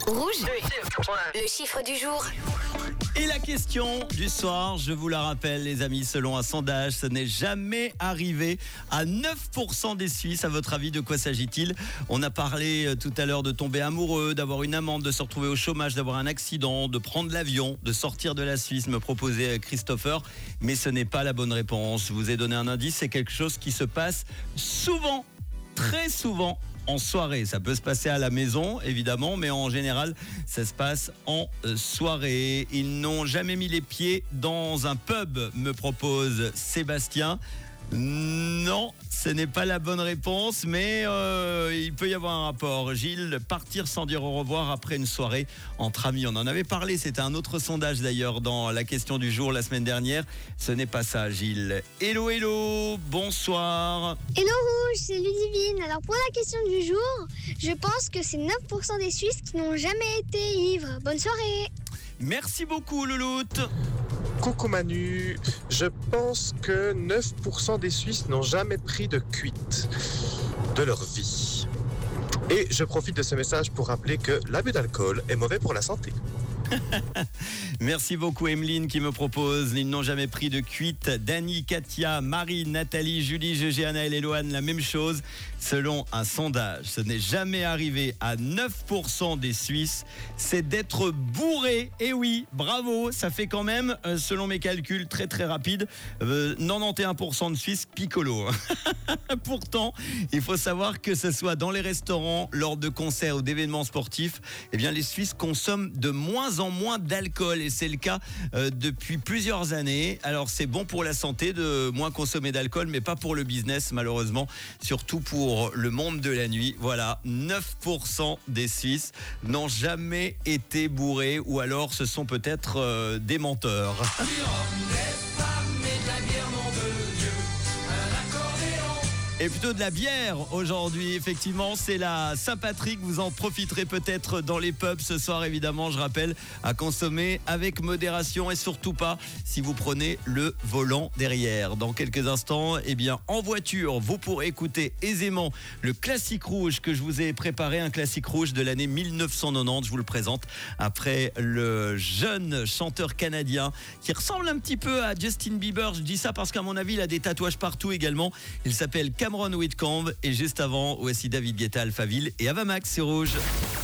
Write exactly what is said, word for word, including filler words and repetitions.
Rouge, le chiffre du jour. Et la question du soir, je vous la rappelle les amis, selon un sondage, ce n'est jamais arrivé à neuf pour cent des Suisses. À votre avis, de quoi s'agit-il? On a parlé euh, tout à l'heure de tomber amoureux, d'avoir une amende, de se retrouver au chômage, d'avoir un accident, de prendre l'avion, de sortir de la Suisse, me proposait Christopher. Mais ce n'est pas la bonne réponse. Je vous ai donné un indice, c'est quelque chose qui se passe souvent, très souvent, en soirée. Ça peut se passer à la maison, évidemment, mais en général, ça se passe en soirée. Ils n'ont jamais mis les pieds dans un pub, me propose Sébastien. Non, ce n'est pas la bonne réponse, mais euh, il peut y avoir un rapport. Gilles, partir sans dire au revoir après une soirée entre amis. On en avait parlé, c'était un autre sondage d'ailleurs dans la question du jour la semaine dernière. Ce n'est pas ça, Gilles. Hello, hello, bonsoir. Hello Rouge, c'est Ludivine. Alors pour la question du jour, je pense que c'est neuf pour cent des Suisses qui n'ont jamais été ivres. Bonne soirée. Merci beaucoup, Louloute. Coucou Manu, je pense que neuf pour cent des Suisses n'ont jamais pris de cuite de leur vie. Et je profite de ce message pour rappeler que l'abus d'alcool est mauvais pour la santé. Merci beaucoup Emeline qui me propose. Ils n'ont jamais pris de cuite. Dani, Katia, Marie, Nathalie, Julie, Gégé, Anaël et Loane, la même chose. Selon un sondage, ce n'est jamais arrivé à neuf pour cent des Suisses, c'est d'être bourré. Et oui, bravo, ça fait quand même, euh, selon mes calculs très très rapides, euh, quatre-vingt-onze pour cent de Suisses piccolo. Pourtant, il faut savoir que ce soit dans les restaurants, lors de concerts ou d'événements sportifs, eh bien les Suisses consomment de moins en moins d'alcool et c'est le cas euh, depuis plusieurs années. Alors c'est bon pour la santé de moins consommer d'alcool, mais pas pour le business malheureusement, surtout pour le monde de la nuit. Voilà, neuf pour cent des Suisses n'ont jamais été bourrés ou alors ce sont peut-être euh, des menteurs. Et plutôt de la bière aujourd'hui, effectivement, c'est la Saint-Patrick, vous en profiterez peut-être dans les pubs ce soir évidemment, je rappelle, à consommer avec modération et surtout pas si vous prenez le volant derrière. Dans quelques instants, eh bien en voiture, vous pourrez écouter aisément le classique rouge que je vous ai préparé, un classique rouge de l'année mille neuf cent quatre-vingt-dix, je vous le présente après le jeune chanteur canadien qui ressemble un petit peu à Justin Bieber, je dis ça parce qu'à mon avis il a des tatouages partout également, il s'appelle Cameron Whitcomb et juste avant, voici David Guetta, Alphaville et Avamax, c'est rouge.